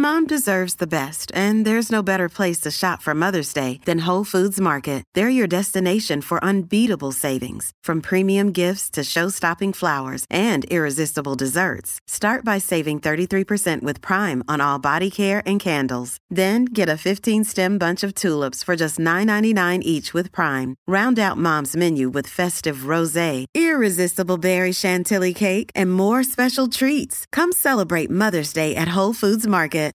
Mom deserves the best, and there's no better place to shop for Mother's Day than Whole Foods Market. They're your destination for unbeatable savings, from premium gifts to show-stopping flowers and irresistible desserts. Start by saving 33% with Prime on all body care and candles. Then get a 15-stem bunch of tulips for just $9.99 each with Prime. Round out Mom's menu with festive rosé, irresistible berry chantilly cake, and more special treats. Come celebrate Mother's Day at Whole Foods Market.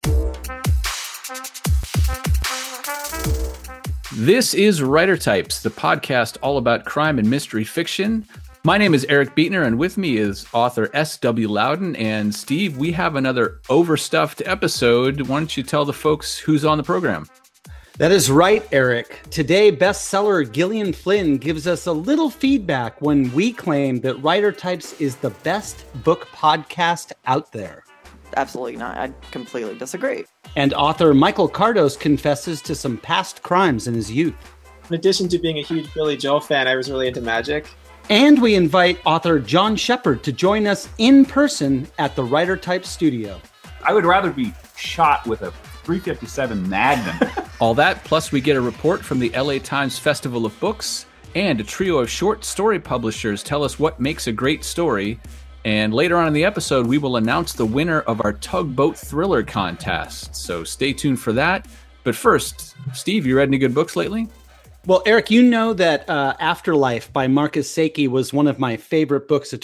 This is Writer Types, the podcast all about crime and mystery fiction. My name is Eric Beetner, and with me is author S.W. Loudon. And Steve, we have another overstuffed episode. Why don't you tell the folks who's on the program? That is right, Eric. Today, bestseller Gillian Flynn gives us a little feedback when we claim that Writer Types is the best book podcast out there. Absolutely not. I completely disagree. And author Michael Cardos confesses to some past crimes in his youth. In addition to being a huge Billy Joel fan, I was really into magic. And we invite author John Shepard to join us in person at the Writer Type studio. I would rather be shot with a .357 Magnum. All that, plus we get a report from the LA Times Festival of Books, and a trio of short story publishers tell us what makes a great story. And later on in the episode, we will announce the winner of our Tugboat Thriller contest. So stay tuned for that. But first, Steve, you read any good books lately? Well, Eric, you know that Afterlife by Marcus Saki was one of my favorite books of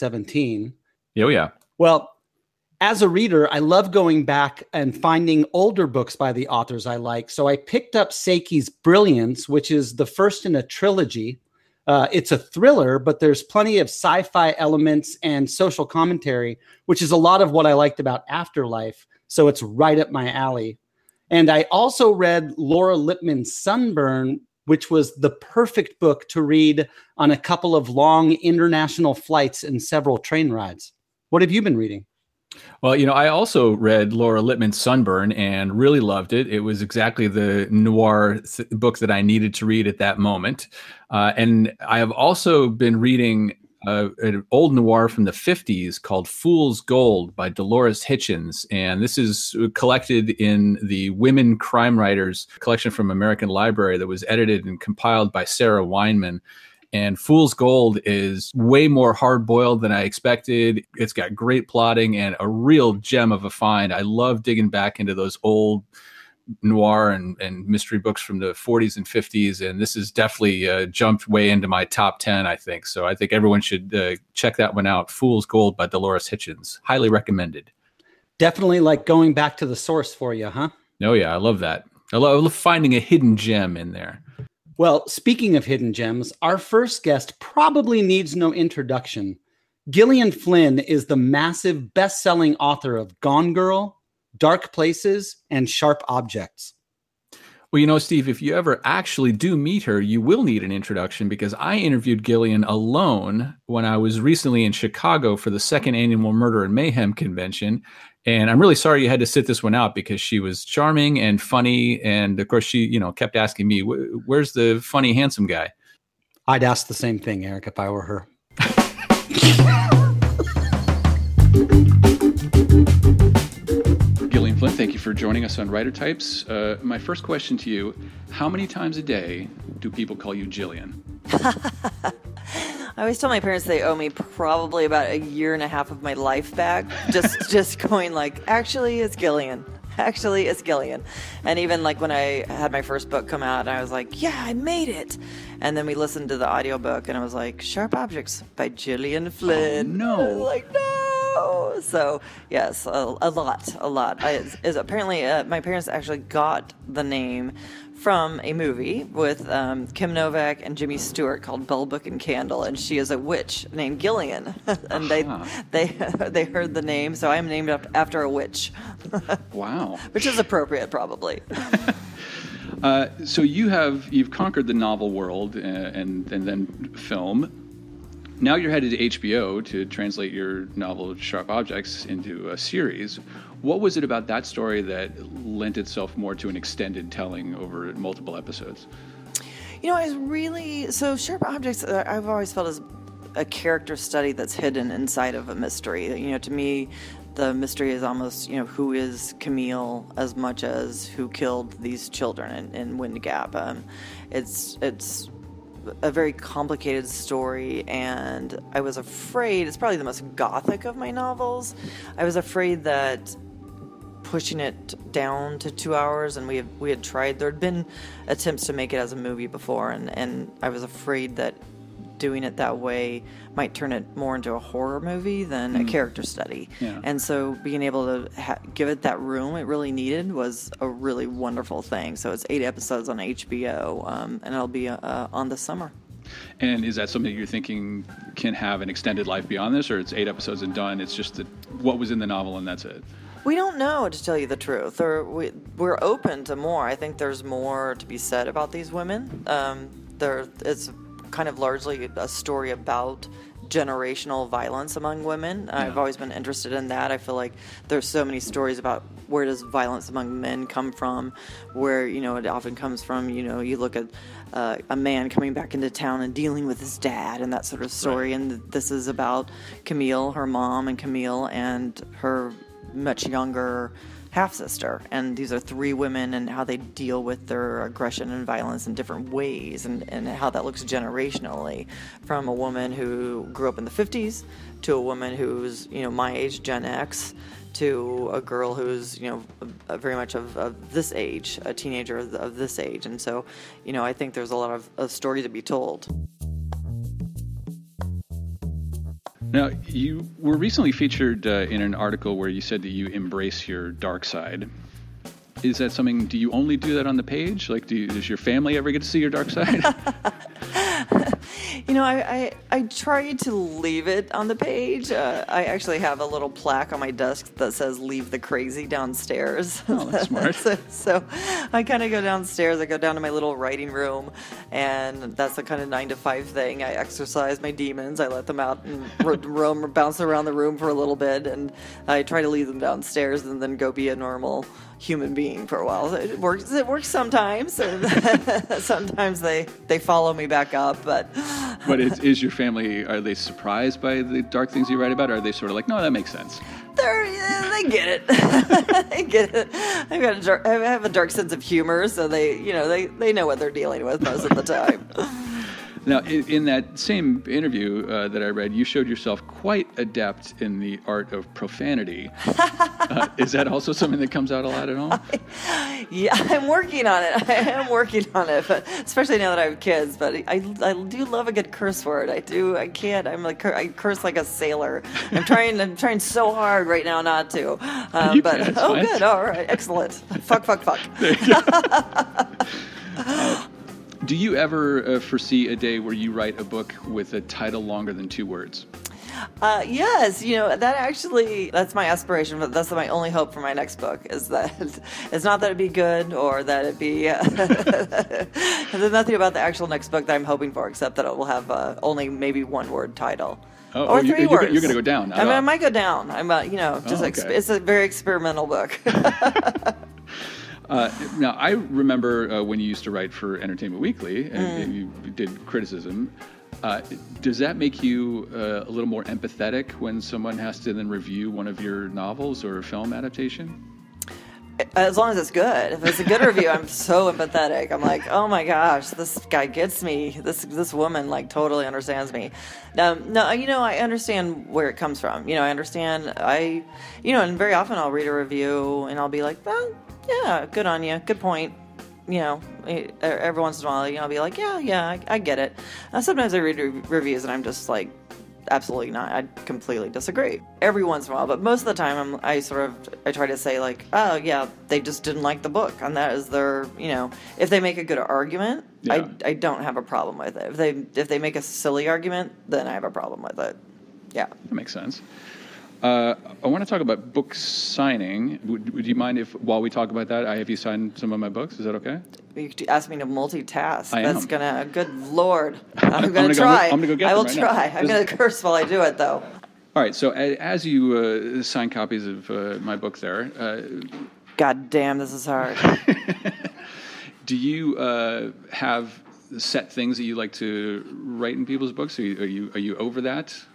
2017. Oh, yeah. Well, as a reader, I love going back and finding older books by the authors I like. So I picked up Saki's Brilliance, which is the first in a trilogy. It's a thriller, but there's plenty of sci-fi elements and social commentary, which is a lot of what I liked about Afterlife. So it's right up my alley. And I also read Laura Lippman's Sunburn, which was the perfect book to read on a couple of long international flights and several train rides. What have you been reading? Well, you know, I also read Laura Lippman's Sunburn and really loved it. It was exactly the noir book that I needed to read at that moment. And I have also been reading an old noir from the 50s called Fool's Gold by Dolores Hitchens. And this is collected in the Women Crime Writers collection from American Library that was edited and compiled by Sarah Weinman. And Fool's Gold is way more hard-boiled than I expected. It's got great plotting and a real gem of a find. I love digging back into those old noir and mystery books from the 40s and 50s. And this has definitely jumped way into my top 10, I think. So I think everyone should check that one out. Fool's Gold by Dolores Hitchens. Highly recommended. Definitely like going back to the source for you, huh? Oh, yeah. I love that. I love finding a hidden gem in there. Well, speaking of hidden gems, our first guest probably needs no introduction. Gillian Flynn is the massive best-selling author of Gone Girl, Dark Places, and Sharp Objects. Well, you know, Steve, if you ever actually do meet her, you will need an introduction because I interviewed Gillian alone when I was recently in Chicago for the second annual Murder and Mayhem convention. And I'm really sorry you had to sit this one out because she was charming and funny. And of course, she, you know, kept asking me, where's the funny, handsome guy? I'd ask the same thing, Eric, if I were her. Gillian Flynn, thank you for joining us on Writer Types. My first question to you, how many times a day do people call you Jillian? I always tell my parents they owe me probably about a year and a half of my life back. Just going like, actually, it's Gillian. Actually, it's Gillian. And even like when I had my first book come out, I was like, yeah, I made it. And then we listened to the audiobook and I was like, Sharp Objects by Gillian Flynn. Oh, no. I was like, no. So, yes, a lot. Apparently, my parents actually got the name from a movie with Kim Novak and Jimmy Stewart called Bell, Book and Candle, and she is a witch named Gillian. And they heard the name, so I am named after a witch. Wow. Which is appropriate, probably. So you've conquered the novel world and then film. Now you're headed to HBO to translate your novel Sharp Objects into a series. What was it about that story that lent itself more to an extended telling over multiple episodes? You know, so Sharp Objects, I've always felt as a character study that's hidden inside of a mystery. You know, to me, the mystery is almost, who is Camille as much as who killed these children in Wind Gap. It's a very complicated story, and I was afraid, it's probably the most gothic of my novels. I was afraid that pushing it down to 2 hours, and we had tried, there had been attempts to make it as a movie before, and I was afraid that doing it that way might turn it more into a horror movie than a character study. Yeah. And so being able to give it that room it really needed was a really wonderful thing. So it's 8 episodes on HBO, and it'll be on this summer. And is that something you're thinking can have an extended life beyond this, or it's 8 episodes and done, it's just what was in the novel and that's it? We don't know, to tell you the truth. We're open to more. I think there's more to be said about these women. It's kind of largely a story about generational violence among women. Yeah. I've always been interested in that. I feel like there's so many stories about where does violence among men come from, where, it often comes from, you look at a man coming back into town and dealing with his dad and that sort of story. Right. And this is about Camille, her mom, and Camille and her much younger half-sister, and these are 3 women and how they deal with their aggression and violence in different ways, and how that looks generationally, from a woman who grew up in the 50s to a woman who's my age, Gen X, to a girl who's very much of this age, a teenager of this age. And so I think there's a lot of story to be told. Now, you were recently featured in an article where you said that you embrace your dark side. Is that something, do you only do that on the page? Like, does your family ever get to see your dark side? I try to leave it on the page. I actually have a little plaque on my desk that says "Leave the crazy downstairs." Oh, that's smart. so I kind of go downstairs. I go down to my little writing room, and that's the kind of 9 to 5 thing. I exercise my demons. I let them out and roam or bounce around the room for a little bit, and I try to leave them downstairs and then go be a normal human being for a while. It works sometimes. Sometimes they follow me back up, but is your family, are they surprised by the dark things you write about, or are they sort of like, no, that makes sense? They get it. They get it. I have a dark sense of humor, so they know what they're dealing with most of the time. Now, in that same interview that I read, you showed yourself quite adept in the art of profanity. Is that also something that comes out a lot at home? I'm working on it. I am working on it, but especially now that I have kids. But I do love a good curse word. I do. I can't. I curse like a sailor. I'm trying so hard right now not to. But good. All right. Excellent. Fuck. There you go. Do you ever foresee a day where you write a book with a title longer than 2 words? Yes, that's my aspiration, but that's my only hope for my next book, is that it's not that it'd be good or that it'd be, there's nothing about the actual next book that I'm hoping for, except that it will have only maybe 1-word title. Or 3 words. You're going to go down. I might go down. It's a very experimental book. Now, I remember when you used to write for Entertainment Weekly, and you did criticism. Does that make you a little more empathetic when someone has to then review one of your novels or a film adaptation? As long as it's good. If it's a good review, I'm so empathetic. I'm like, oh my gosh, this guy gets me. This woman totally understands me. No, I understand where it comes from. I understand. And very often I'll read a review and I'll be like, well, yeah, good on you, good point. Every once in a while, I'll be like, yeah, I get it. Sometimes I read reviews and I'm just like, absolutely not. I completely disagree. Every once in a while, but most of the time, I try to say like, oh yeah, they just didn't like the book, and that is their, if they make a good argument, yeah. I don't have a problem with it. If they make a silly argument, then I have a problem with it. Yeah, that makes sense. I want to talk about book signing. Would you mind if, while we talk about that, I have you sign some of my books? Is that okay? You asked me to multitask. That's gonna, good Lord. I'm going to try. I'm going to go get them. I will try. I'm going to curse while I do it, though. All right. So as you sign copies of my book there. God damn, this is hard. Do you have set things that you like to write in people's books? Are you over that?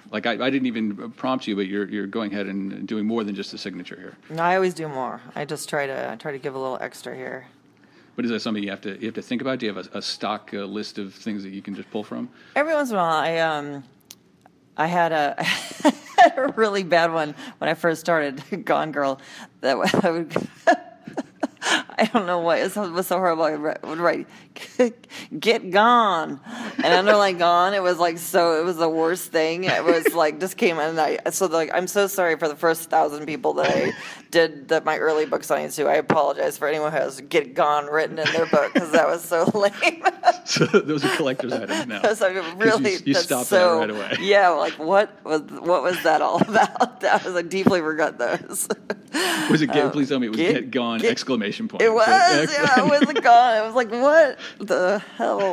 Like I didn't even prompt you, but you're going ahead and doing more than just a signature here. No, I always do more. I just try to give a little extra here. But is that something you have to think about? Do you have a stock list of things that you can just pull from? Every once in a while, I had a really bad one when I first started Gone Girl. That I would. I don't know why it was so horrible. I would write "get gone" and underline "gone." It was it was the worst thing. It was just came in. I'm so sorry for the first 1,000 people that I did my early book signings to. I apologize for anyone who has "get gone" written in their book because that was so lame. So those are collector's items now. Really, you stopped that right away. Yeah, what was that all about? That was I deeply regret those. Was it please tell me it was get gone exclamation point. It was, yeah, it was gone. I was like, what the hell?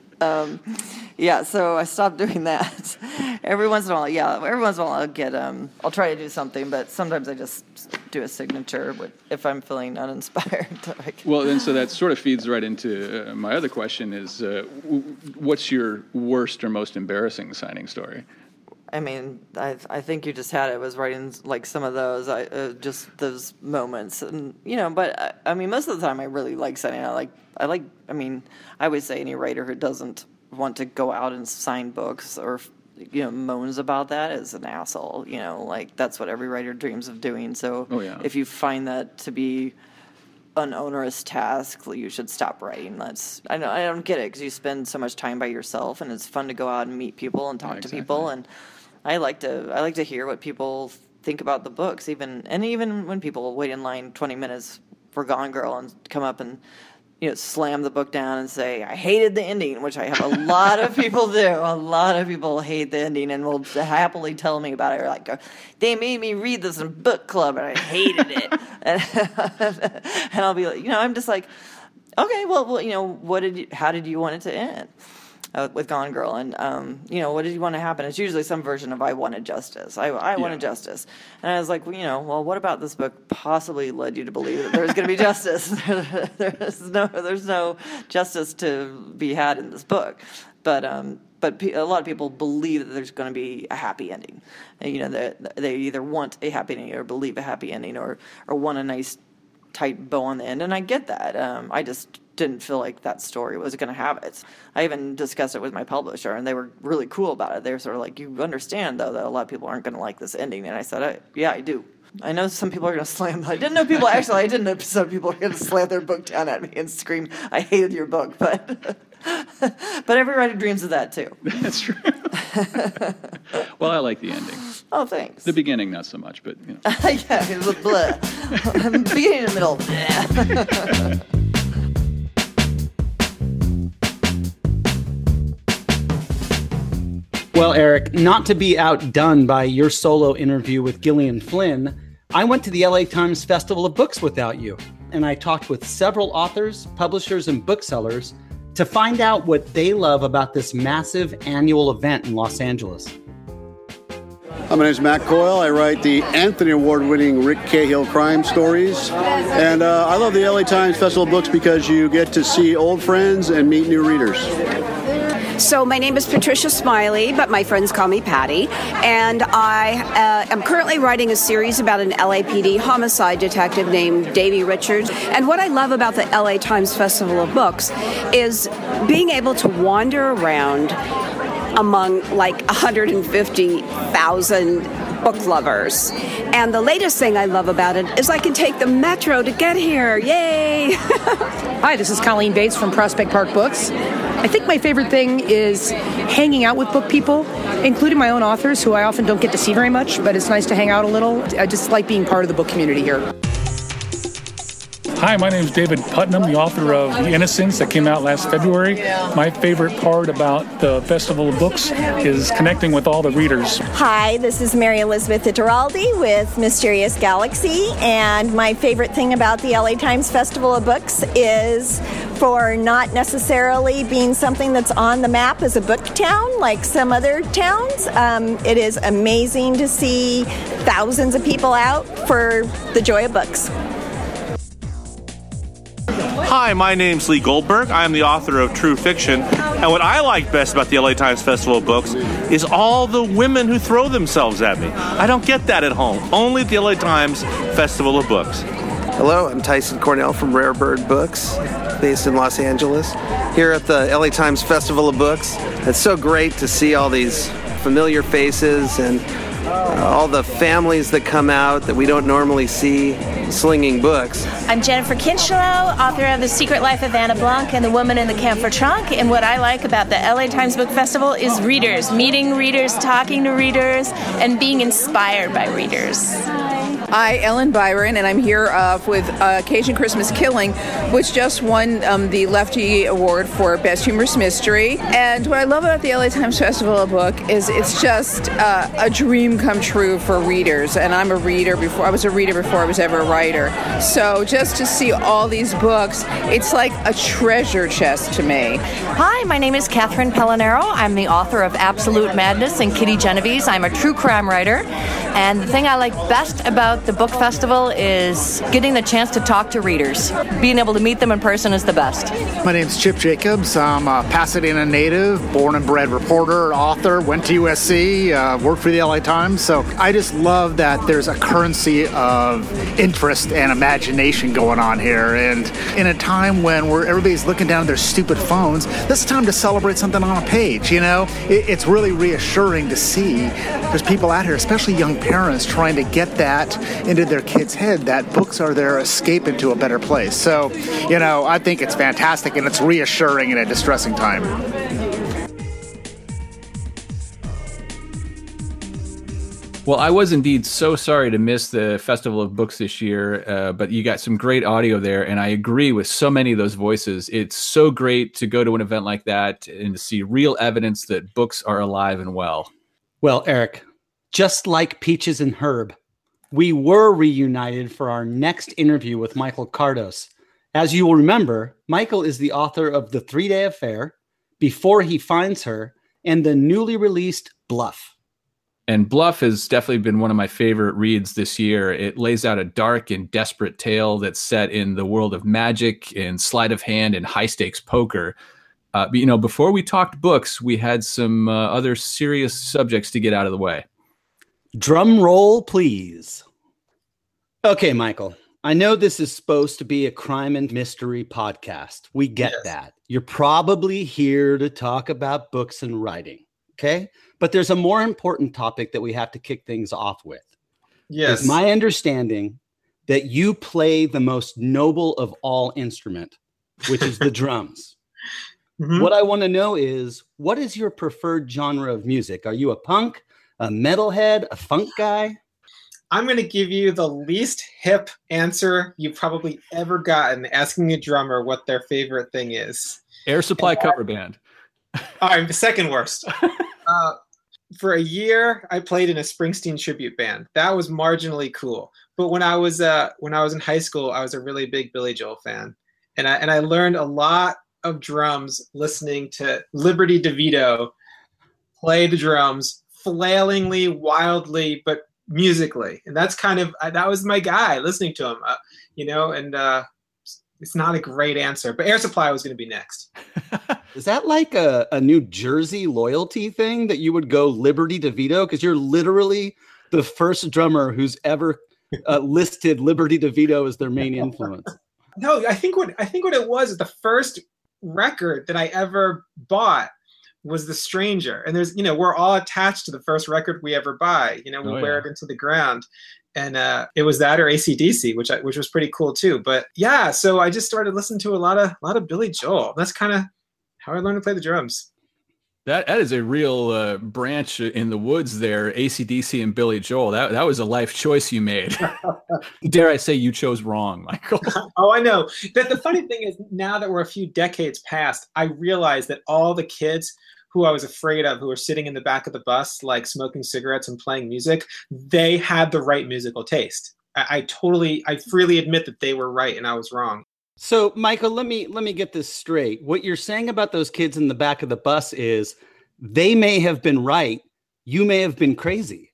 So I stopped doing that. Every once in a while I'll get, I'll try to do something, but sometimes I just do a signature if I'm feeling uninspired. Well, then, so that sort of feeds right into my other question is, what's your worst or most embarrassing signing story? I mean, I think you just had it. Was writing some of those, just those moments, and But I mean, most of the time, I really like signing out. I always say any writer who doesn't want to go out and sign books or moans about that is an asshole. That's what every writer dreams of doing. So if you find that to be an onerous task, you should stop writing. I don't get it because you spend so much time by yourself, and it's fun to go out and meet people and talk to people and. I like to hear what people think about the books, even when people wait in line 20 minutes for Gone Girl and come up and slam the book down and say, I hated the ending, which I have a lot of people do. A lot of people hate the ending and will happily tell me about it. Or they made me read this in book club and I hated it. And I'll be like, I'm just like, okay, well, how did you want it to end? With Gone Girl, and what did you want to happen? It's usually some version of I wanted justice. I wanted justice, and I was like, well, what about this book possibly led you to believe that there's going to be justice? there's no justice to be had in this book, but a lot of people believe that there's going to be a happy ending. They either want a happy ending or believe a happy ending or want a nice tight bow on the end, and I get that. I just didn't feel like that story was going to have it. I even discussed it with my publisher, and they were really cool about it. They were sort of like, you understand, though, that a lot of people aren't going to like this ending. And I said, yeah, I do. I know some people are going to slam. I didn't know some people were going to slam their book down at me and scream, I hated your book. But every writer dreams of that, too. That's true. Well, I like the ending. Oh, thanks. The beginning, not so much, but, Yeah, it was blah. Beginning and middle, blah. Well, Eric, not to be outdone by your solo interview with Gillian Flynn, I went to the LA Times Festival of Books without you, and I talked with several authors, publishers, and booksellers to find out what they love about this massive annual event in Los Angeles. My name is Matt Coyle. I write the Anthony Award-winning Rick Cahill crime stories. And I love the LA Times Festival of Books because you get to see old friends and meet new readers. So my name is Patricia Smiley, but my friends call me Patty. And I am currently writing a series about an LAPD homicide detective named Davey Richards. And what I love about the LA Times Festival of Books is being able to wander around among 150,000 book lovers. And the latest thing I love about it is I can take the metro to get here. Yay! Hi, this is Colleen Bates from Prospect Park Books. I think my favorite thing is hanging out with book people, including my own authors, who I often don't get to see very much, but it's nice to hang out a little. I just like being part of the book community here. Hi, my name is David Putnam, the author of The Innocents that came out last February. My favorite part about the Festival of Books is connecting with all the readers. Hi, this is Mary Elizabeth Iturralde with Mysterious Galaxy, and my favorite thing about the LA Times Festival of Books is for not necessarily being something that's on the map as a book town like some other towns. It is amazing to see thousands of people out for the joy of books. Hi, Hi, my name's Lee Goldberg. I'm the author of True Fiction. And what I like best about the LA Times Festival of Books is all the women who throw themselves at me. I don't get that at home. Only at the LA Times Festival of Books. Hello, I'm Tyson Cornell from Rare Bird Books, based in Los Angeles. Here at the LA Times Festival of Books. It's so great to see all these familiar faces and all the families that come out that we don't normally see slinging books. I'm Jennifer Kinchelow, author of The Secret Life of Anna Blanc and The Woman in the Camphor Trunk. And what I like about the LA Times Book Festival is readers, meeting readers, talking to readers, and being inspired by readers. Hi, Ellen Byron, and I'm here with Cajun Christmas Killing, which just won the Lefty Award for Best Humorous Mystery. And what I love about the LA Times Festival of Book is it's just a dream come true for readers. And I was a reader before I was ever a writer. So just to see all these books, it's like a treasure chest to me. Hi, my name is Catherine Pellinero. I'm the author of Absolute Madness and Kitty Genovese. I'm a true crime writer. And the thing I like best about the book festival is getting the chance to talk to readers. Being able to meet them in person is the best. My name's Chip Jacobs. I'm a Pasadena native, born and bred reporter, author, went to USC, worked for the LA Times. So I just love that there's a currency of interest and imagination going on here. And in a time when everybody's looking down at their stupid phones, this is time to celebrate something on a page, you know? It's really reassuring to see there's people out here, especially young parents, trying to get that into their kids' head, that books are their escape into a better place. So, you know, I think it's fantastic and it's reassuring in a distressing time. Well, I was indeed so sorry to miss the Festival of Books this year, but you got some great audio there, and I agree with so many of those voices. It's so great to go to an event like that and to see real evidence that books are alive and well. Well, Eric, just like Peaches and Herb, we were reunited for our next interview with Michael Kardos. As you will remember, Michael is the author of The 3-Day Affair, Before He Finds Her, and the newly released Bluff. And Bluff has definitely been one of my favorite reads this year. It lays out a dark and desperate tale that's set in the world of magic and sleight of hand and high-stakes poker. But, you know, before we talked books, we had some other serious subjects to get out of the way. Drum roll, please. Okay, Michael, I know this is supposed to be a crime and mystery podcast. We get that. You're probably here to talk about books and writing, okay? But there's a more important topic that we have to kick things off with. Yes. It's my understanding that you play the most noble of all instrument, which is the drums. Mm-hmm. What I want to know is, what is your preferred genre of music? Are you a punk, a metalhead, a funk guy? I'm going to give you the least hip answer you've probably ever gotten, asking a drummer what their favorite thing is. Air Supply cover band. I'm the second worst. For a year, I played in a Springsteen tribute band. That was marginally cool. But when I was in high school, I was a really big Billy Joel fan, and I learned a lot of drums listening to Liberty DeVito play the drums flailingly, wildly, but musically. And that's that was my guy, listening to him, and it's not a great answer, but Air Supply was going to be next. Is that like a New Jersey loyalty thing that you would go Liberty DeVito? Because you're literally the first drummer who's ever listed Liberty DeVito as their main influence. No, I think what it was, the first record that I ever bought was The Stranger. And there's, we're all attached to the first record we ever buy. We wear it into the ground. And it was that or AC/DC, which was pretty cool too. But yeah, so I just started listening to a lot of Billy Joel. That's kind of how I learned to play the drums. That is a real branch in the woods there, AC/DC and Billy Joel. That was a life choice you made. Dare I say you chose wrong, Michael. Oh, I know. The funny thing is, now that we're a few decades past, I realize that all the kids who I was afraid of, who were sitting in the back of the bus, like smoking cigarettes and playing music, they had the right musical taste. I freely admit that they were right and I was wrong. So, Michael, let me get this straight. What you're saying about those kids in the back of the bus is they may have been right. You may have been crazy.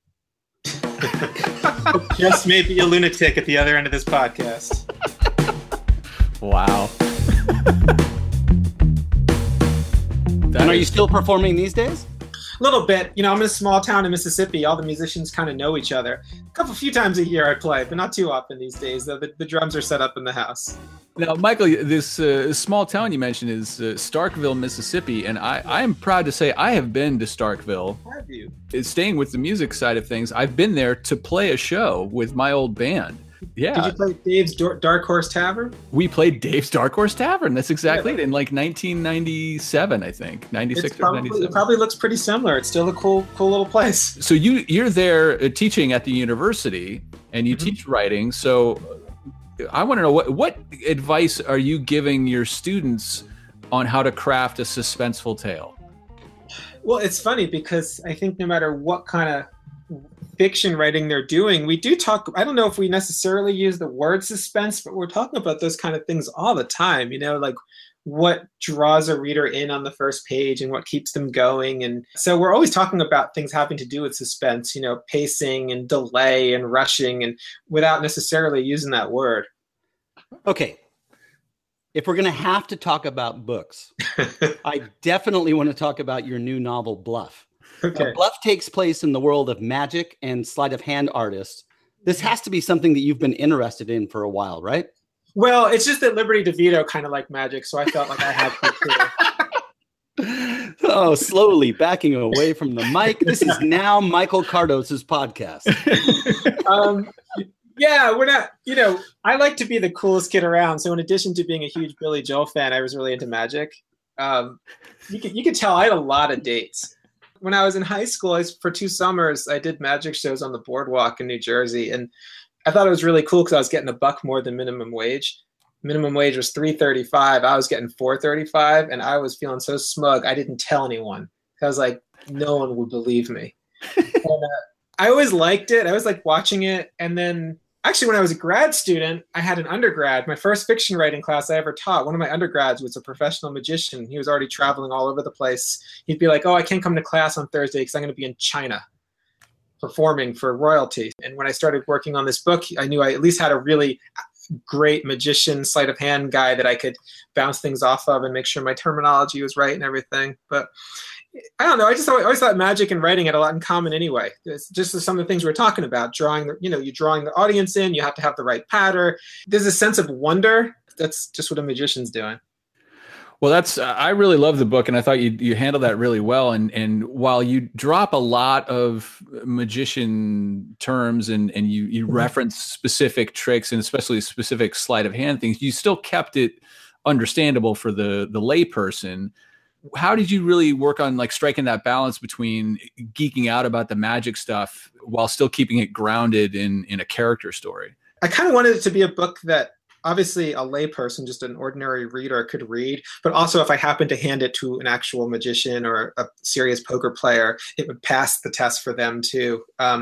Just maybe a lunatic at the other end of this podcast. Wow. And are you still performing these days? A little bit. You know, I'm in a small town in Mississippi. All the musicians kind of know each other. A few times a year I play, but not too often these days. Though the drums are set up in the house. Now, Michael, this small town you mentioned is Starkville, Mississippi, and I am proud to say I have been to Starkville. Have you? Staying with the music side of things, I've been there to play a show with my old band. Yeah. Did you play Dave's Dark Horse Tavern? We played Dave's Dark Horse Tavern. That's exactly it. In like 1997, I think. 96 or 97. It probably looks pretty similar. It's still a cool little place. So you're there teaching at the university, and you teach writing. So I want to know what advice are you giving your students on how to craft a suspenseful tale? Well, it's funny because I think no matter what kind of fiction writing they're doing, we do talk. I don't know if we necessarily use the word suspense, but we're talking about those kind of things all the time, you know, like what draws a reader in on the first page and what keeps them going. And so we're always talking about things having to do with suspense, you know, pacing and delay and rushing, and without necessarily using that word. Okay. If we're going to have to talk about books, I definitely want to talk about your new novel, Bluff. Okay. Bluff takes place in the world of magic and sleight of hand artists. This has to be something that you've been interested in for a while, right? Well, it's just that Liberty DeVito kind of liked magic, so I felt like I had to too. Oh, slowly backing away from the mic. This is now Michael Cardos's podcast. Yeah, we're not, you know, I like to be the coolest kid around. So in addition to being a huge Billy Joel fan, I was really into magic. You could tell I had a lot of dates. When I was in high school, for 2 summers, I did magic shows on the boardwalk in New Jersey. And I thought it was really cool because I was getting $1 more than minimum wage. Minimum wage was $3.35. I was getting $4.35, and I was feeling so smug. I didn't tell anyone. I was like, no one would believe me. And, I always liked it. I always liked watching it. And then actually, when I was a grad student, I had an undergrad. My first fiction writing class I ever taught, one of my undergrads was a professional magician. He was already traveling all over the place. He'd be like, oh, I can't come to class on Thursday because I'm going to be in China performing for royalty. And when I started working on this book, I knew I at least had a really great magician, sleight of hand guy that I could bounce things off of and make sure my terminology was right and everything. But I don't know. I always thought magic and writing had a lot in common anyway. It's just some of the things we're talking about, drawing you're drawing the audience in, you have to have the right pattern. There's a sense of wonder. That's just what a magician's doing. Well, I really love the book, and I thought you handled that really well. And while you drop a lot of magician terms and you reference specific tricks and especially specific sleight of hand things, you still kept it understandable for the layperson. How did you really work on like striking that balance between geeking out about the magic stuff while still keeping it grounded in a character story? I kind of wanted it to be a book that obviously a layperson, just an ordinary reader, could read, but also if I happened to hand it to an actual magician or a serious poker player, it would pass the test for them too.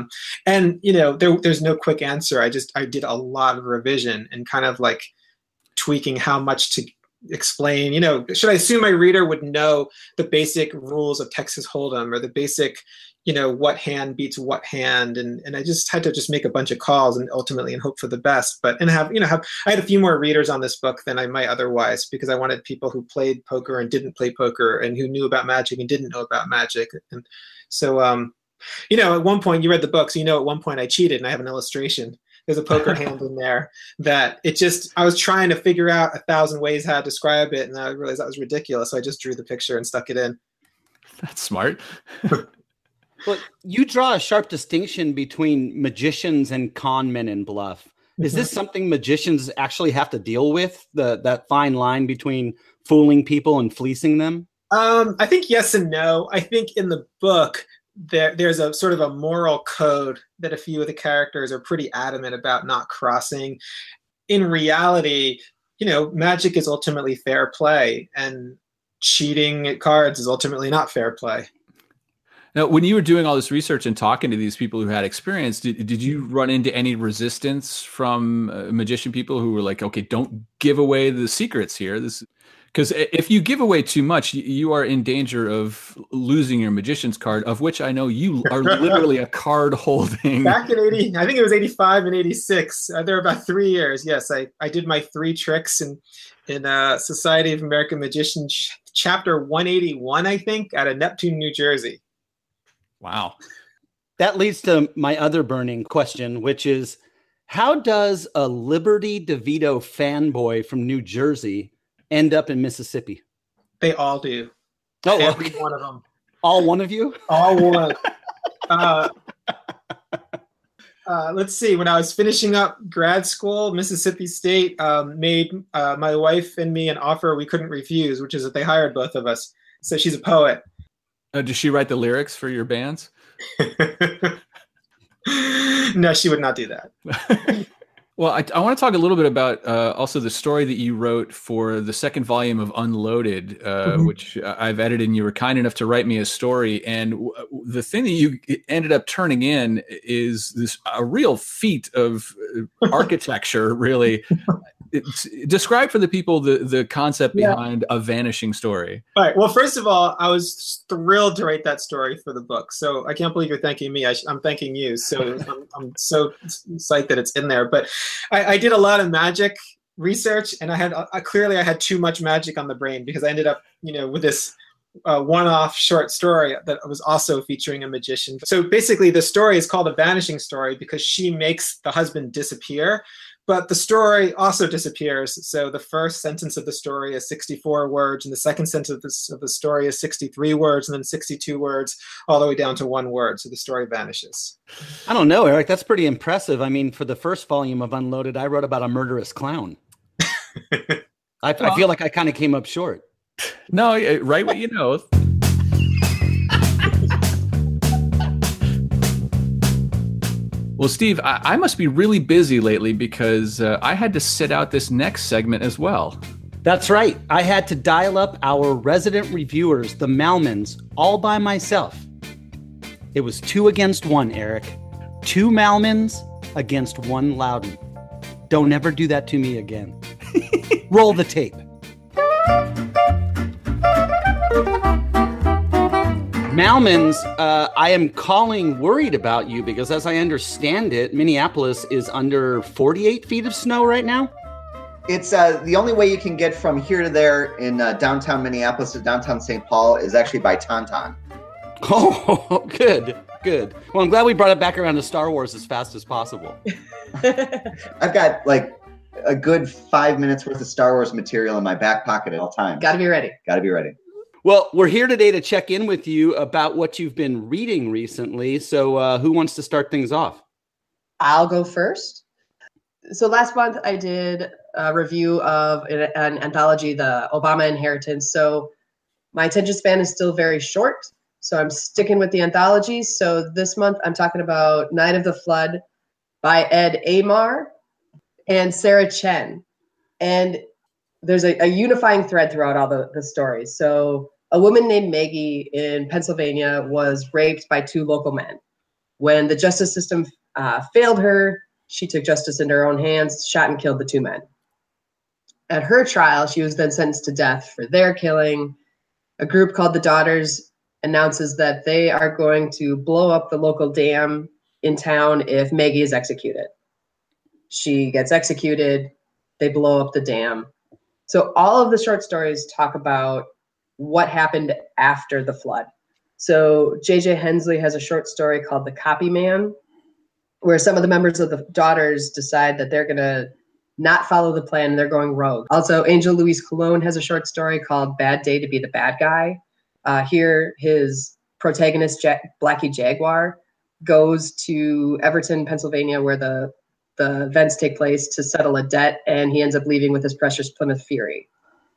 And there's no quick answer. I did a lot of revision and kind of like tweaking how much to explain. Should I assume my reader would know the basic rules of Texas Hold'em or the basic, what hand beats what hand, and I just had to make a bunch of calls and ultimately and hope for the best. I had a few more readers on this book than I might otherwise, because I wanted people who played poker and didn't play poker and who knew about magic and didn't know about magic. And so, at one point you read the book, so at one point I cheated and I have an illustration. There's a poker hand in there that I was trying to figure out 1,000 ways how to describe it, and I realized that was ridiculous. So I just drew the picture and stuck it in. That's smart. Well, you draw a sharp distinction between magicians and con men in Bluff. Is this something magicians actually have to deal with, that fine line between fooling people and fleecing them? I think yes and no. I think in the book, there's a sort of a moral code that a few of the characters are pretty adamant about not crossing. In reality, magic is ultimately fair play, and cheating at cards is ultimately not fair play. Now, when you were doing all this research and talking to these people who had experience, did you run into any resistance from magician people who were like, okay, don't give away the secrets here? Because if you give away too much, you are in danger of losing your magician's card, of which I know you are literally a card holding. Back in I think it was 85 and 86. There were about 3 years. Yes, I did my 3 tricks in Society of American Magicians, chapter 181, I think, out of Neptune, New Jersey. Wow. That leads to my other burning question, which is, how does a Liberty DeVito fanboy from New Jersey end up in Mississippi? They all do. Oh, every okay. one of them. All one of you? All one. Let's see. When I was finishing up grad school, Mississippi State made my wife and me an offer we couldn't refuse, which is that they hired both of us. So she's a poet. Does she write the lyrics for your bands? No, she would not do that. Well, I want to talk a little bit about also the story that you wrote for the second volume of Unloaded, which I've edited, and you were kind enough to write me a story. And the thing that you ended up turning in is a real feat of architecture, really. Describe for the people the concept behind A Vanishing Story. All right. Well, first of all, I was thrilled to write that story for the book. So I can't believe you're thanking me. I'm thanking you. So I'm so psyched that it's in there. But I did a lot of magic research, and I had too much magic on the brain, because I ended up, with this one-off short story that was also featuring a magician. So basically, the story is called A Vanishing Story because she makes the husband disappear. But the story also disappears. So the first sentence of the story is 64 words, and the second sentence of the story is 63 words, and then 62 words, all the way down to 1 word. So the story vanishes. I don't know, Eric. That's pretty impressive. I mean, for the first volume of Unloaded, I wrote about a murderous clown. I feel like I kind of came up short. No, write what you know. Well, Steve, I must be really busy lately because I had to sit out this next segment as well. That's right. I had to dial up our resident reviewers, the Malmans, all by myself. It was 2 against 1, Eric. 2 Malmans against 1 Loudon. Don't ever do that to me again. Roll the tape. Malmans, I am calling worried about you because, as I understand it, Minneapolis is under 48 feet of snow right now. It's the only way you can get from here to there in downtown Minneapolis to downtown St. Paul is actually by Tauntaun. Oh, good. Well, I'm glad we brought it back around to Star Wars as fast as possible. I've got like a good 5 minutes worth of Star Wars material in my back pocket at all times. Gotta be ready. Well, we're here today to check in with you about what you've been reading recently. So who wants to start things off? I'll go first. So last month I did a review of an anthology, The Obama Inheritance. So my attention span is still very short, so I'm sticking with the anthology. So this month I'm talking about Night of the Flood by Ed Amar and Sarah Chen. And there's a unifying thread throughout all the stories. So a woman named Maggie in Pennsylvania was raped by 2 local men. When the justice system failed her, she took justice into her own hands, shot and killed the 2 men. At her trial, she was then sentenced to death for their killing. A group called the Daughters announces that they are going to blow up the local dam in town if Maggie is executed. She gets executed. They blow up the dam. So all of the short stories talk about what happened after the flood. So J.J. Hensley has a short story called The Copy Man, where some of the members of the Daughters decide that they're going to not follow the plan and they're going rogue. Also, Angel Louise Colon has a short story called Bad Day to Be the Bad Guy. Here, his protagonist, Blackie Jaguar, goes to Everton, Pennsylvania, where the events take place, to settle a debt, and he ends up leaving with his precious Plymouth Fury.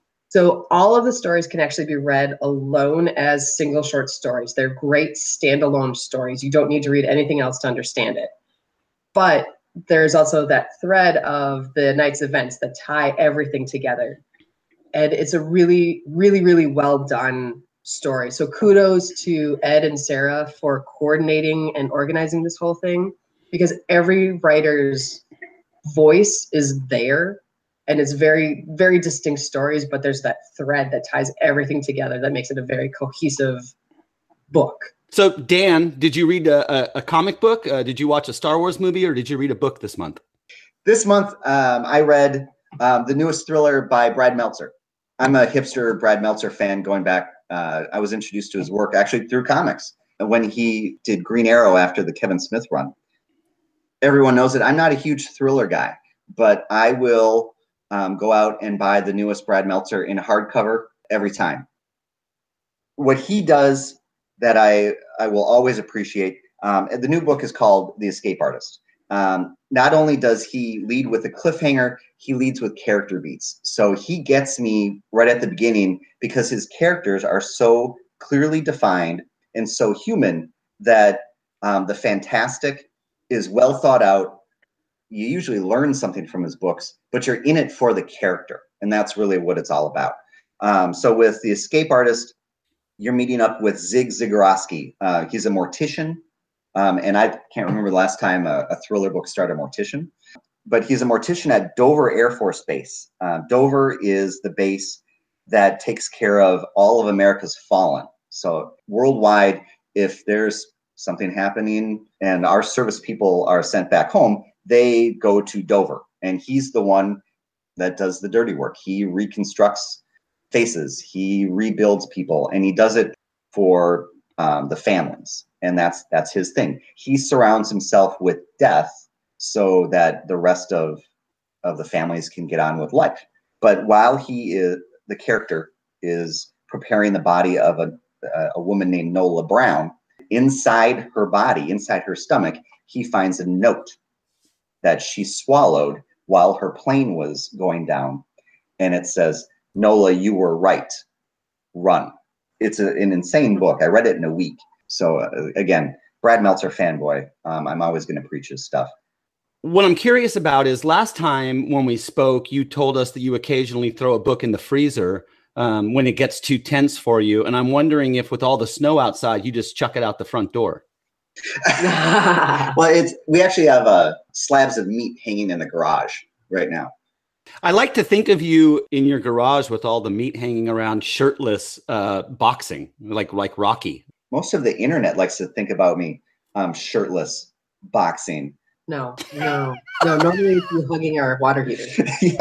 So all of the stories can actually be read alone as single short stories. They're great standalone stories. You don't need to read anything else to understand it. But there's also that thread of the night's events that tie everything together. And it's a really, really, really well done story. So kudos to Ed and Sarah for coordinating and organizing this whole thing, because every writer's voice is there. and it's very, very distinct stories, but there's that thread that ties everything together that makes it a very cohesive book. So, Dan, did you read a comic book? Did you watch a Star Wars movie, or did you read a book this month? This month, I read the newest thriller by Brad Meltzer. I'm a hipster Brad Meltzer fan going back. I was introduced to his work actually through comics when he did Green Arrow after the Kevin Smith run. Everyone knows that I'm not a huge thriller guy, but I will go out and buy the newest Brad Meltzer in hardcover every time. What he does that I will always appreciate, the new book is called The Escape Artist. Not only does he lead with a cliffhanger, he leads with character beats. So he gets me right at the beginning because his characters are so clearly defined and so human that the fantastic is well thought out. You usually learn something from his books, but you're in it for the character. And that's really what it's all about. So with The Escape Artist, you're meeting up with Zig Zagorowski. He's a mortician. And I can't remember the last time a thriller book starred a mortician, but he's a mortician at Dover Air Force Base. Dover is the base that takes care of all of America's fallen. So worldwide, if there's something happening and our service people are sent back home, they go to Dover. And he's the one that does the dirty work. He reconstructs faces, he rebuilds people, and he does it for the families. And that's his thing. He surrounds himself with death so that the rest of the families can get on with life. But while the character is preparing the body of a woman named Nola Brown, inside her body, inside her stomach, he finds a note that she swallowed while her plane was going down. And it says, "Nola, you were right. Run." It's an insane book. I read it in a week. So again, Brad Meltzer fanboy. I'm always going to preach his stuff. What I'm curious about is last time when we spoke, you told us that you occasionally throw a book in the freezer when it gets too tense for you. And I'm wondering if with all the snow outside, you just chuck it out the front door. Well, we actually have slabs of meat hanging in the garage right now. I like to think of you in your garage with all the meat hanging around, shirtless, boxing, like Rocky. Most of the internet likes to think about me shirtless, boxing. No. Normally it's you hugging our water heater.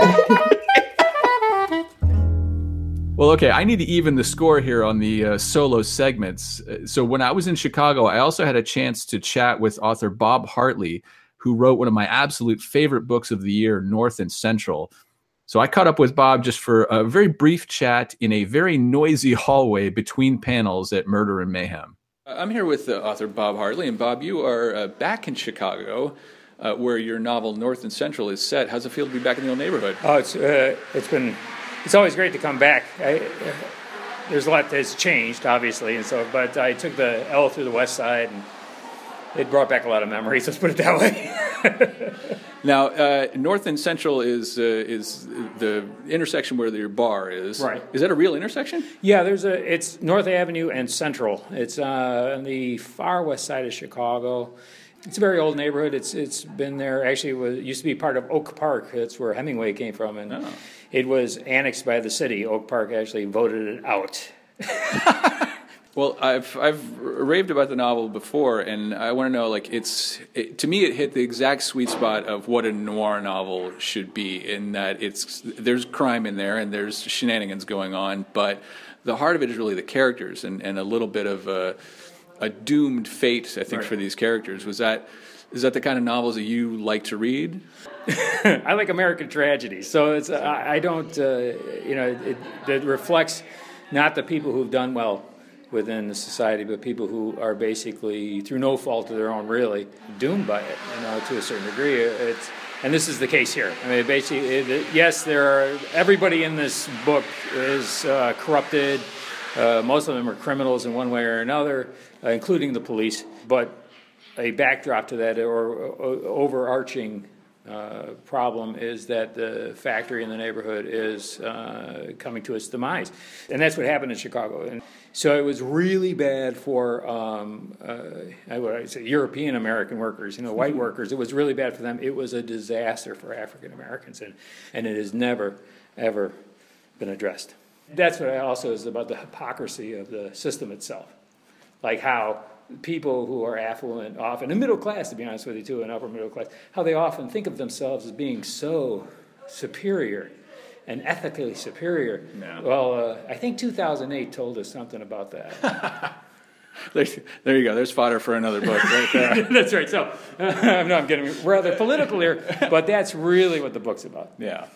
Well, okay, I need to even the score here on the solo segments. So when I was in Chicago, I also had a chance to chat with author Bob Hartley, who wrote one of my absolute favorite books of the year, North and Central. So I caught up with Bob just for a very brief chat in a very noisy hallway between panels at Murder and Mayhem. I'm here with author Bob Hartley. And Bob, you are back in Chicago, where your novel North and Central is set. How's it feel to be back in the old neighborhood? Oh, it's always great to come back. There's a lot that's changed, obviously, but I took the L through the west side, and it brought back a lot of memories. Let's put it that way. Now, North and Central is the intersection where your bar is. Right. Is that a real intersection? Yeah, it's North Avenue and Central. It's on the far west side of Chicago. It's a very old neighborhood. It's been there. Actually, it used to be part of Oak Park. That's where Hemingway came from, and it was annexed by the city. Oak Park actually voted it out. Well, I've raved about the novel before, and I want to know, to me, it hit the exact sweet spot of what a noir novel should be, in that there's crime in there and there's shenanigans going on, but the heart of it is really the characters and a little bit of a doomed fate, I think, for these characters. Is that the kind of novels that you like to read? I like American tragedy, so it's I don't it reflects not the people who've done well within the society, but people who are basically, through no fault of their own, really doomed by it, to a certain degree. And this is the case here. I mean, basically, yes, everybody in this book is corrupted. Most of them are criminals in one way or another, including the police. But a backdrop to that, or overarching problem is that the factory in the neighborhood is coming to its demise. And that's what happened in Chicago. And so it was really bad for, I would say, European American workers, white workers. It was really bad for them. It was a disaster for African Americans, and it has never, ever been addressed. That's what also is about the hypocrisy of the system itself. Like how people who are affluent, often, and middle class, to be honest with you, too, and upper middle class, how they often think of themselves as being so superior and ethically superior. Yeah. Well, I think 2008 told us something about that. There you go. There's fodder for another book right there. That's right. So, I'm getting rather political here, but that's really what the book's about. Yeah.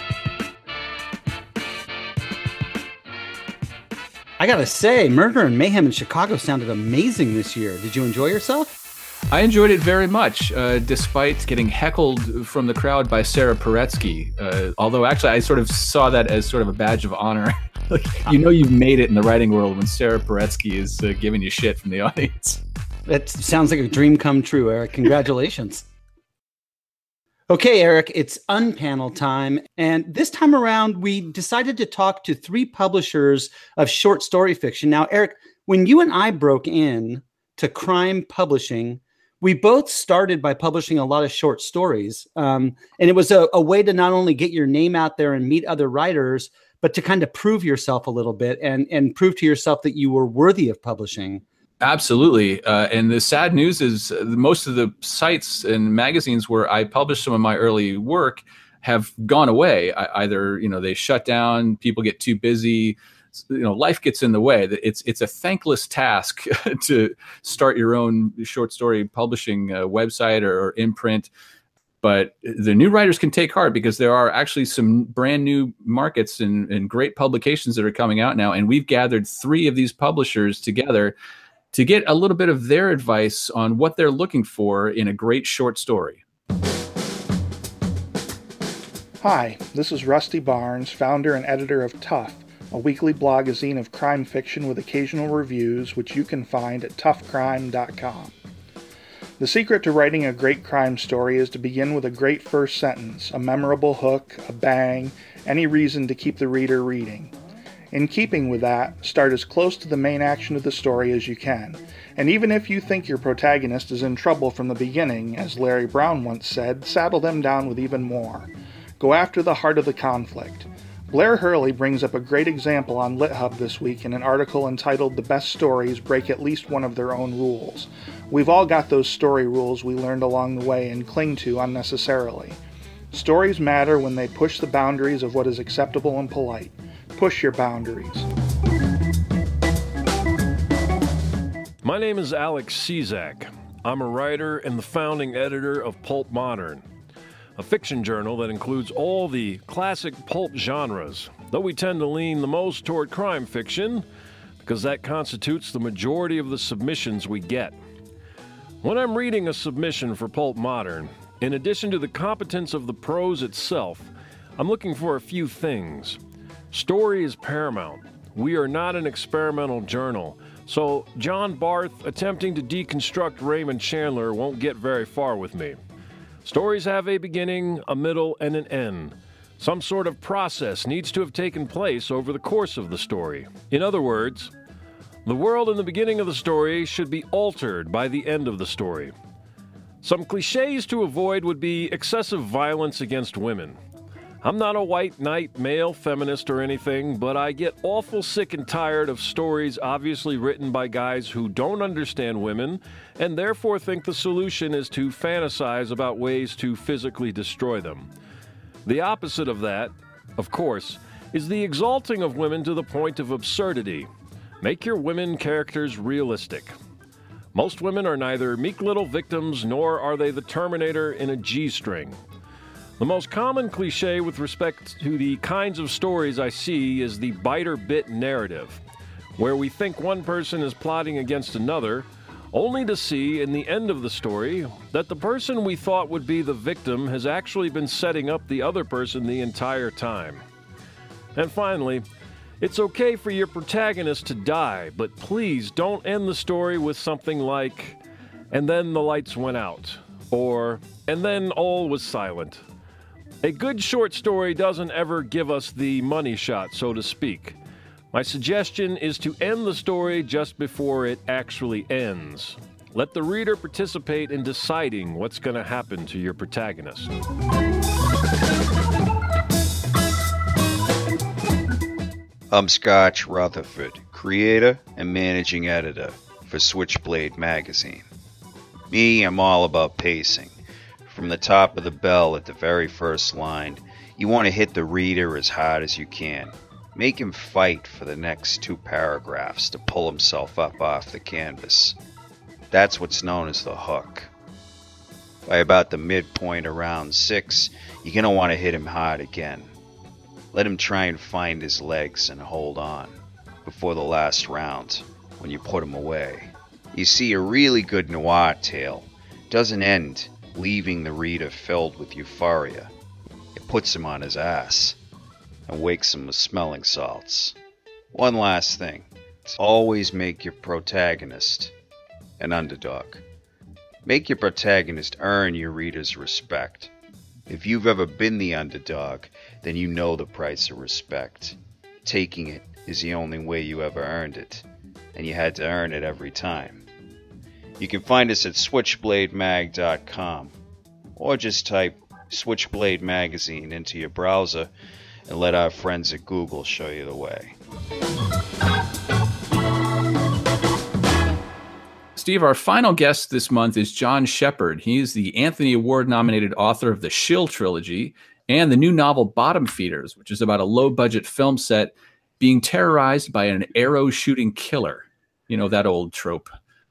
I gotta say, Murder and Mayhem in Chicago sounded amazing this year. Did you enjoy yourself? I enjoyed it very much, despite getting heckled from the crowd by Sarah Paretsky. Although, actually, I sort of saw that as sort of a badge of honor. You've made it in the writing world when Sarah Paretsky is giving you shit from the audience. That sounds like a dream come true, Eric. Congratulations. Okay, Eric, it's Unpanel time. And this time around, we decided to talk to 3 publishers of short story fiction. Now, Eric, when you and I broke in to crime publishing, we both started by publishing a lot of short stories. And it was a way to not only get your name out there and meet other writers, but to kind of prove yourself a little bit and prove to yourself that you were worthy of publishing. Absolutely. And the sad news is most of the sites and magazines where I published some of my early work have gone away. Either, they shut down, people get too busy, life gets in the way. It's a thankless task to start your own short story publishing website or imprint. But the new writers can take heart because there are actually some brand new markets and great publications that are coming out now. And we've gathered 3 of these publishers together to get a little bit of their advice on what they're looking for in a great short story. Hi, this is Rusty Barnes, founder and editor of Tough, a weekly blogazine of crime fiction with occasional reviews, which you can find at toughcrime.com. The secret to writing a great crime story is to begin with a great first sentence, a memorable hook, a bang, any reason to keep the reader reading. In keeping with that, start as close to the main action of the story as you can. And even if you think your protagonist is in trouble from the beginning, as Larry Brown once said, saddle them down with even more. Go after the heart of the conflict. Blair Hurley brings up a great example on LitHub this week in an article entitled "The Best Stories Break at Least One of Their Own Rules." We've all got those story rules we learned along the way and cling to unnecessarily. Stories matter when they push the boundaries of what is acceptable and polite. Push your boundaries. My name is Alex Cizak. I'm a writer and the founding editor of Pulp Modern, a fiction journal that includes all the classic pulp genres, though we tend to lean the most toward crime fiction because that constitutes the majority of the submissions we get. When I'm reading a submission for Pulp Modern, in addition to the competence of the prose itself, I'm looking for a few things. Story is paramount. We are not an experimental journal, so John Barth attempting to deconstruct Raymond Chandler won't get very far with me. Stories have a beginning, a middle, and an end. Some sort of process needs to have taken place over the course of the story. In other words, the world in the beginning of the story should be altered by the end of the story. Some cliches to avoid would be excessive violence against women. I'm not a white knight, male feminist or anything, but I get awful sick and tired of stories obviously written by guys who don't understand women and therefore think the solution is to fantasize about ways to physically destroy them. The opposite of that, of course, is the exalting of women to the point of absurdity. Make your women characters realistic. Most women are neither meek little victims nor are they the Terminator in a G-string. The most common cliche with respect to the kinds of stories I see is the bite-or-bit narrative, where we think one person is plotting against another, only to see in the end of the story that the person we thought would be the victim has actually been setting up the other person the entire time. And finally, it's okay for your protagonist to die, but please don't end the story with something like, "and then the lights went out," Or, and then all was silent. A good short story doesn't ever give us the money shot, so to speak. My suggestion is to end the story just before it actually ends. Let the reader participate in deciding what's going to happen to your protagonist. I'm Scotch Rutherford, creator and managing editor for Switchblade magazine. Me, I'm all about pacing. From the top of the bell at the very first line, you want to hit the reader as hard as you can. Make him fight for the next 2 paragraphs to pull himself up off the canvas. That's what's known as the hook. By about the midpoint around 6, you're going to want to hit him hard again. Let him try and find his legs and hold on before the last round, when you put him away. You see, a really good noir tale doesn't end leaving the reader filled with euphoria. It puts him on his ass and wakes him with smelling salts. One last thing. Always make your protagonist an underdog. Make your protagonist earn your reader's respect. If you've ever been the underdog, then you know the price of respect. Taking it is the only way you ever earned it, and you had to earn it every time. You can find us at switchblademag.com, or just type Switchblade Magazine into your browser and let our friends at Google show you the way. Steve, our final guest this month is John Shepherd. He is the Anthony Award-nominated author of the Shill trilogy and the new novel Bottom Feeders, which is about a low-budget film set being terrorized by an arrow-shooting killer. You know, that old trope.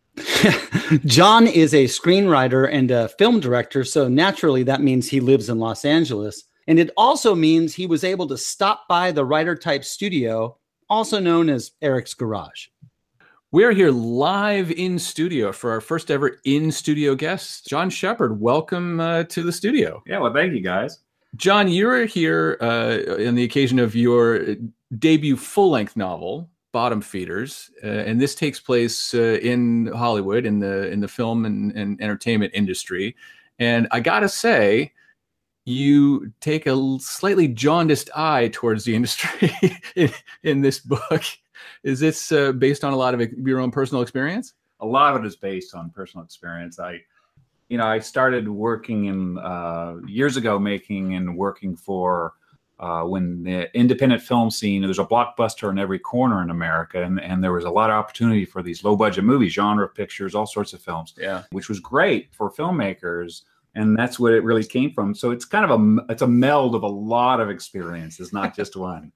John is a screenwriter and a film director, so naturally that means he lives in Los Angeles. And it also means he was able to stop by the Writer-Type Studio, also known as Eric's Garage. We're here live in studio for our first ever in-studio guest, John Shepherd. Welcome to the studio. Yeah, well, thank you, guys. John, you're here on the occasion of your debut full-length novel, Bottom Feeders, and this takes place in Hollywood, in the film and entertainment industry. And I gotta say, you take a slightly jaundiced eye towards the industry in this book. Is this based on a lot of your own personal experience? A lot of it is based on personal experience. I started working years ago, making and working for when the independent film scene, there's a blockbuster in every corner in America, and there was a lot of opportunity for these low budget movies, genre pictures, all sorts of films, which was great for filmmakers. And that's what it really came from. So it's kind of it's a meld of a lot of experiences, not just one.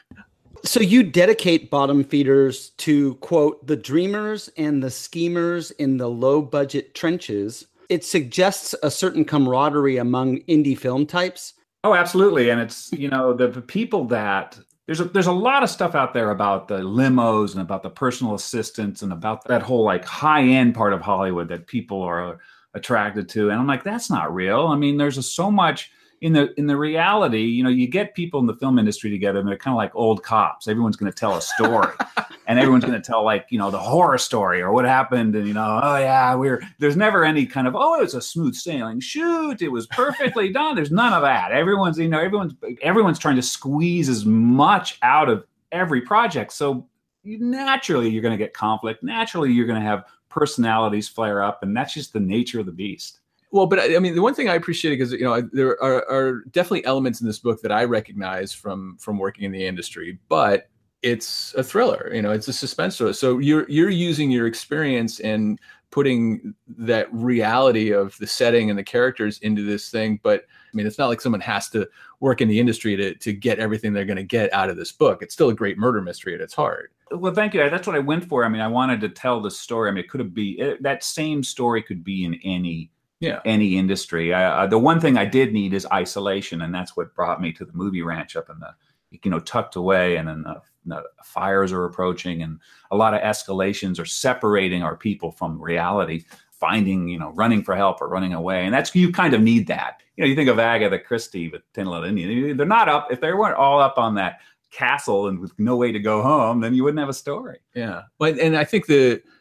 So you dedicate Bottom Feeders to, quote, the dreamers and the schemers in the low budget trenches. It suggests a certain camaraderie among indie film types. Oh, absolutely. And it's, the people that there's a lot of stuff out there about the limos and about the personal assistants and about that whole like high end part of Hollywood that people are attracted to. And I'm like, that's not real. I mean, there's so much in the reality, you get people in the film industry together and they're kind of like old cops. Everyone's going to tell a story and everyone's going to tell the horror story or what happened. And, there's never any kind of, it was a smooth sailing shoot. It was perfectly done. There's none of that. Everyone's trying to squeeze as much out of every project. So naturally you're going to get conflict. Naturally you're going to have personalities flare up, and that's just the nature of the beast. Well, but I mean, the one thing I appreciate is, there are definitely elements in this book that I recognize from working in the industry, but it's a thriller, it's a suspense thriller. So you're using your experience and putting that reality of the setting and the characters into this thing. But I mean, it's not like someone has to work in the industry to get everything they're going to get out of this book. It's still a great murder mystery at its heart. Well, thank you. That's what I went for. I mean, I wanted to tell the story. I mean, that same story could be in any industry. The one thing I did need is isolation, and that's what brought me to the movie ranch up in the, tucked away, and then the fires are approaching, and a lot of escalations are separating our people from reality, finding, running for help or running away, and you kind of need that. You think of Agatha Christie with Ten Little Indians. They're not up. If they weren't all up on that castle and with no way to go home, then you wouldn't have a story. Yeah. But and I think the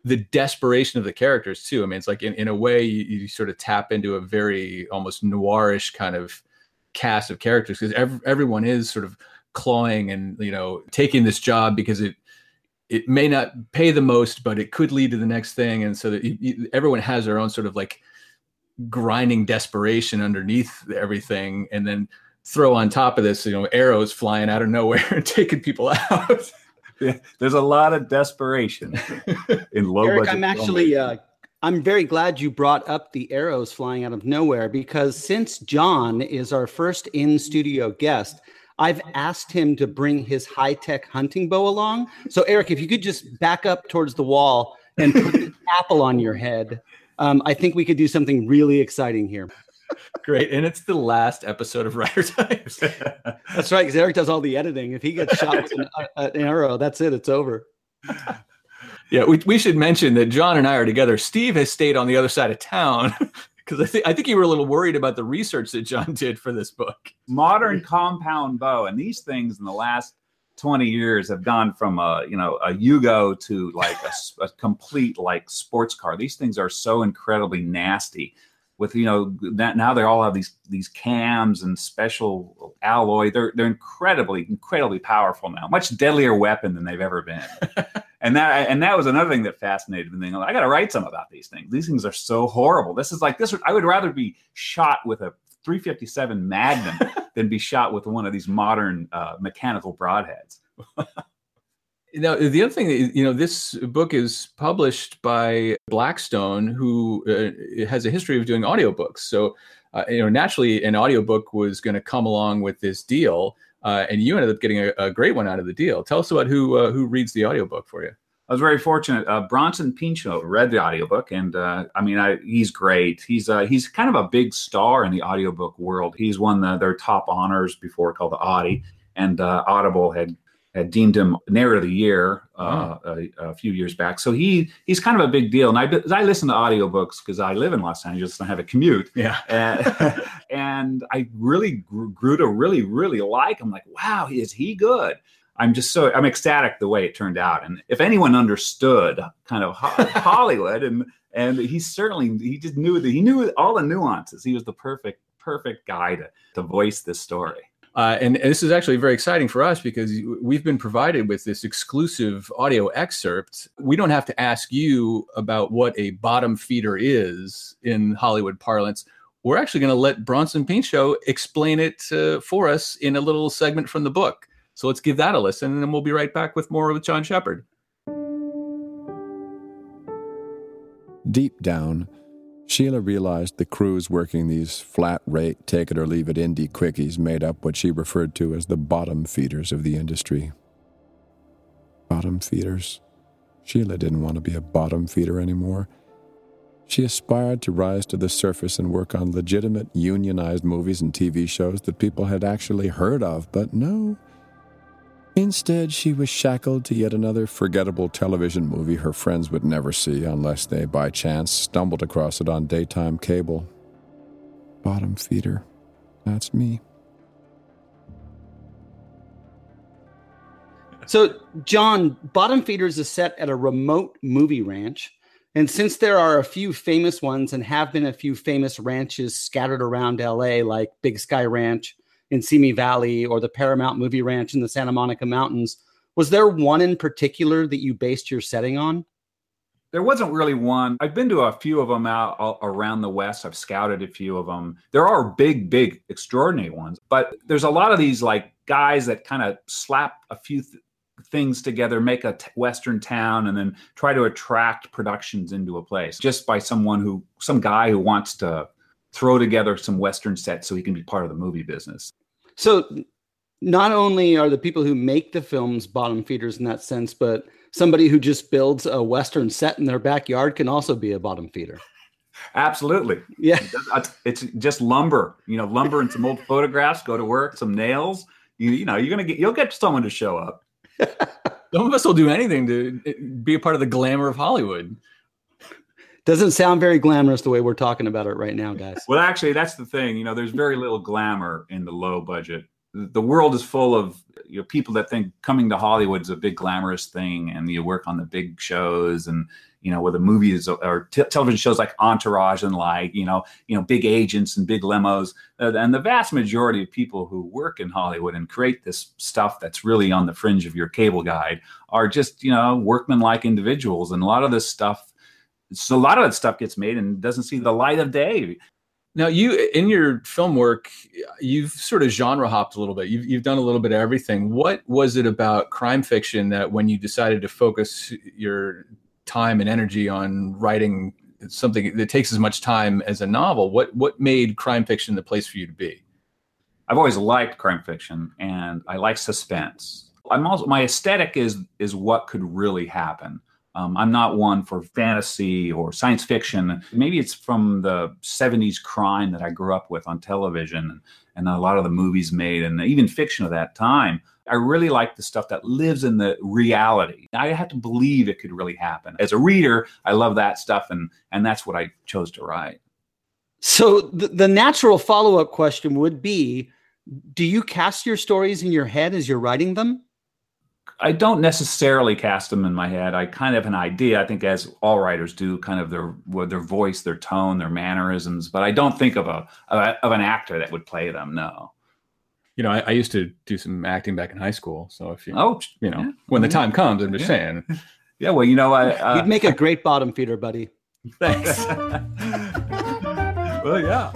the desperation of the characters too. I mean, it's like in a way you sort of tap into a very almost noirish kind of cast of characters, because everyone is sort of clawing and, you know, taking this job because it may not pay the most, but it could lead to the next thing. And so that everyone has their own sort of like grinding desperation underneath everything. And then throw on top of this, you know, arrows flying out of nowhere and taking people out. Yeah, there's a lot of desperation in low Eric, budget. I'm actually, I'm very glad you brought up the arrows flying out of nowhere, because since John is our first in-studio guest, I've asked him to bring his high-tech hunting bow along. So Eric, if you could just back up towards the wall and put an apple on your head, I think we could do something really exciting here. Great. And it's the last episode of Writer Types. That's right, because Eric does all the editing. If he gets shot with an arrow, that's it. It's over. Yeah, we should mention that John and I are together. Steve has stayed on the other side of town because I think you were a little worried about the research that John did for this book. Modern compound bow, and these things in the last 20 years have gone from a Yugo to like a complete like sports car. These things are so incredibly nasty. With, you know, that now they all have these cams and special alloy. They're incredibly powerful now. Much deadlier weapon than they've ever been. and that was another thing that fascinated me. I got to write some about these things. These things are so horrible. This is like this. I would rather be shot with a 357 Magnum than be shot with one of these modern mechanical broadheads. Now, the other thing, you know, this book is published by Blackstone, who has a history of doing audiobooks. So, you know, naturally, an audiobook was going to come along with this deal, and you ended up getting a great one out of the deal. Tell us about who reads the audiobook for you. I was very fortunate. Bronson Pinchot read the audiobook, and he's great. He's kind of a big star in the audiobook world. He's won their top honors before, called the Audie, and Audible had deemed him Narrator of the Year a few years back. So he's kind of a big deal. And I listen to audiobooks because I live in Los Angeles and I have a commute. Yeah. And I really grew to really, really like him. Like, wow, is he good? I'm ecstatic the way it turned out. And if anyone understood kind of Hollywood, and he just knew all the nuances. He was the perfect guy to voice this story. And this is actually very exciting for us because we've been provided with this exclusive audio excerpt. We don't have to ask you about what a bottom feeder is in Hollywood parlance. We're actually going to let Bronson Pinchot explain it for us in a little segment from the book. So let's give that a listen, and then we'll be right back with more with John Shepherd. Deep down, Sheila realized the crews working these flat-rate, take-it-or-leave-it indie quickies made up what she referred to as the bottom feeders of the industry. Bottom feeders. Sheila didn't want to be a bottom feeder anymore. She aspired to rise to the surface and work on legitimate, unionized movies and TV shows that people had actually heard of, but no. Instead, she was shackled to yet another forgettable television movie her friends would never see unless they, by chance, stumbled across it on daytime cable. Bottom feeder. That's me. So, John, Bottom Feeders is set at a remote movie ranch. And since there are a few famous ones and have been a few famous ranches scattered around LA, like Big Sky Ranch in Simi Valley or the Paramount Movie Ranch in the Santa Monica Mountains, was there one in particular that you based your setting on? There wasn't really one. I've been to a few of them out around the West. I've scouted a few of them. There are big, extraordinary ones, but there's a lot of these like guys that kind of slap a few things together, make a Western town, and then try to attract productions into a place just by some guy who wants to throw together some Western sets so he can be part of the movie business. So not only are the people who make the films bottom feeders in that sense, but somebody who just builds a Western set in their backyard can also be a bottom feeder. Absolutely. Yeah. It's just lumber, lumber and some old photographs, go to work, some nails, you'll get someone to show up. Some of us will do anything to be a part of the glamour of Hollywood. Doesn't sound very glamorous the way we're talking about it right now, guys. Well, actually, that's the thing. There's very little glamour in the low budget the world is full of people that think coming to Hollywood is a big glamorous thing, and you work on the big shows, and where the movies or television shows like Entourage and big agents and big limos. And the vast majority of people who work in Hollywood and create this stuff that's really on the fringe of your cable guide are just workman-like individuals, and a lot of that stuff gets made and doesn't see the light of day. Now, you, in your film work, you've sort of genre hopped a little bit. You've done a little bit of everything. What was it about crime fiction that when you decided to focus your time and energy on writing something that takes as much time as a novel, what made crime fiction the place for you to be? I've always liked crime fiction, and I like suspense. My aesthetic is what could really happen. I'm not one for fantasy or science fiction. Maybe it's from the 70s crime that I grew up with on television and a lot of the movies made and even fiction of that time. I really like the stuff that lives in the reality. I have to believe it could really happen. As a reader, I love that stuff, and that's what I chose to write. So the natural follow-up question would be, do you cast your stories in your head as you're writing them? I don't necessarily cast them in my head. I kind of have an idea, I think, as all writers do, kind of their voice, their tone, their mannerisms. But I don't think of an actor that would play them. No. I used to do some acting back in high school. So if when the time comes, I'm just saying. Yeah, well, you'd make a great bottom feeder, buddy. Thanks. Well, yeah.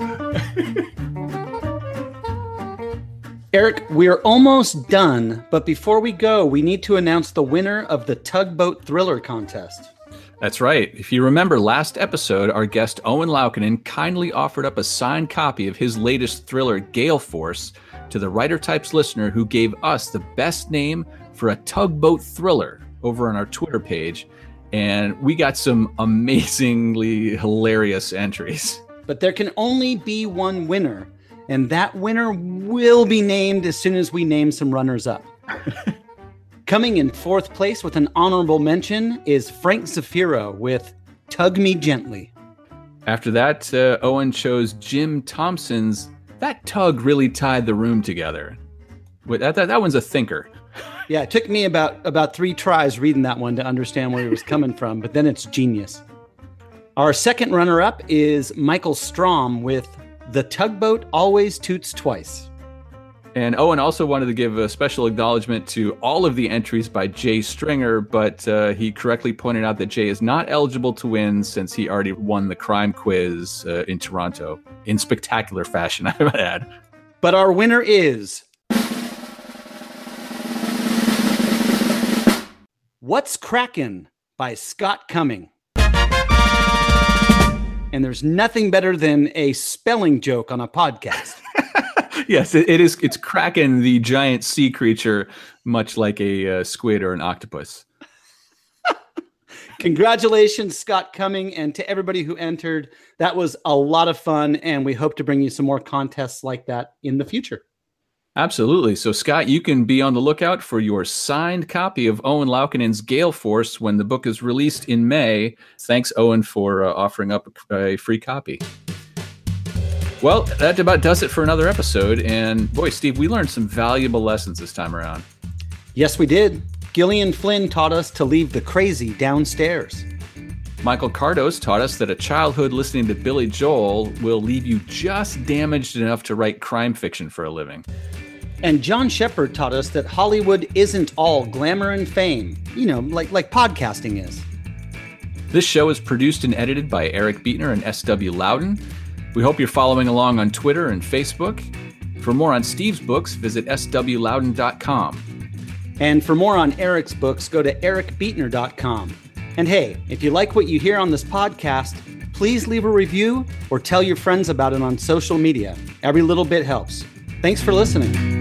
Eric, we're almost done, but before we go, we need to announce the winner of the Tugboat Thriller Contest. That's right. If you remember last episode, our guest Owen Laukkanen kindly offered up a signed copy of his latest thriller, Gale Force, to the Writer Types listener who gave us the best name for a tugboat thriller over on our Twitter page, and we got some amazingly hilarious entries. But there can only be one winner, and that winner will be named as soon as we name some runners-up. Coming in fourth place with an honorable mention is Frank Zafiro with Tug Me Gently. After that, Owen chose Jim Thompson's That Tug Really Tied the Room Together. That one's a thinker. Yeah, it took me about 3 tries reading that one to understand where it was coming from, but then it's genius. Our second runner-up is Michael Strom with The Tugboat Always Toots Twice. And Owen also wanted to give a special acknowledgement to all of the entries by Jay Stringer, but he correctly pointed out that Jay is not eligible to win since he already won the crime quiz in Toronto in spectacular fashion, I might add. But our winner is What's Crackin' by Scott Cumming. And there's nothing better than a spelling joke on a podcast. Yes, it is. It's Kraken, the giant sea creature, much like a squid or an octopus. Congratulations, Scott Cumming, and to everybody who entered. That was a lot of fun, and we hope to bring you some more contests like that in the future. Absolutely. So, Scott, you can be on the lookout for your signed copy of Owen Laukkanen's Gale Force when the book is released in May. Thanks, Owen, for offering up a free copy. Well, that about does it for another episode. And boy, Steve, we learned some valuable lessons this time around. Yes, we did. Gillian Flynn taught us to leave the crazy downstairs. Michael Cardos taught us that a childhood listening to Billy Joel will leave you just damaged enough to write crime fiction for a living. And John Shepard taught us that Hollywood isn't all glamour and fame, like podcasting is. This show is produced and edited by Eric Bietner and S.W. Loudon. We hope you're following along on Twitter and Facebook. For more on Steve's books, visit swloudon.com. And for more on Eric's books, go to ericbietner.com. And hey, if you like what you hear on this podcast, please leave a review or tell your friends about it on social media. Every little bit helps. Thanks for listening.